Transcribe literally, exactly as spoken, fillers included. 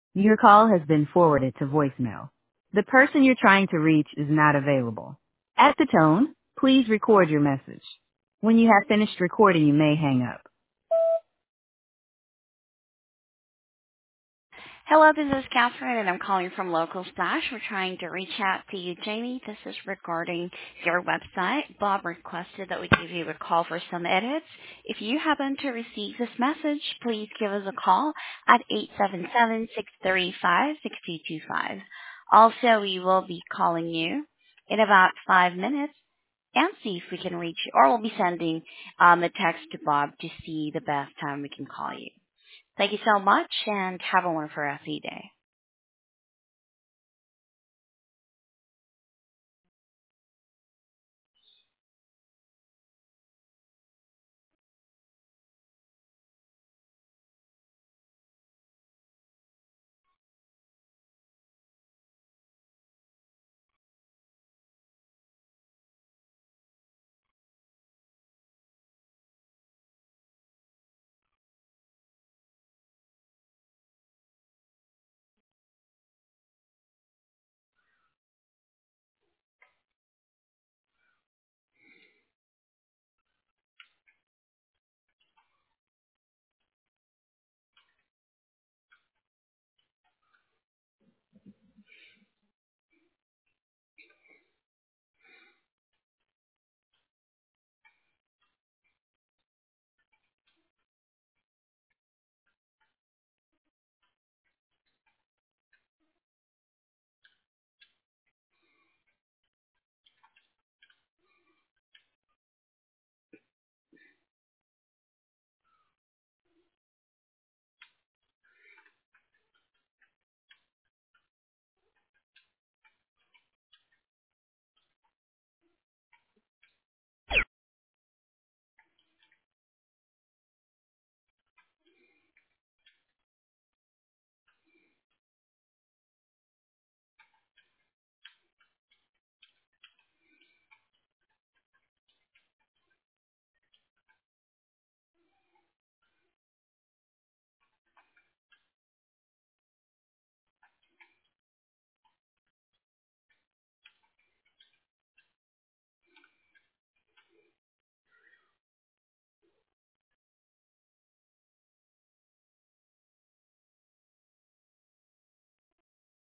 Your call has been forwarded to voicemail. The person you're trying to reach is not available. At the tone, please record your message. When you have finished recording, you may hang up. Hello, this is Catherine, and I'm calling from Local Stash. We're trying to reach out to you, Jamie. This is regarding your website. Bob requested that we give you a call for some edits. If you happen to receive this message, please give us a call at eight seven seven, six three five, six two two five. Also, we will be calling you in about five minutes and see if we can reach you, or we'll be sending um, a text to Bob to see the best time we can call you. Thank you so much, and have a wonderful rest of your day.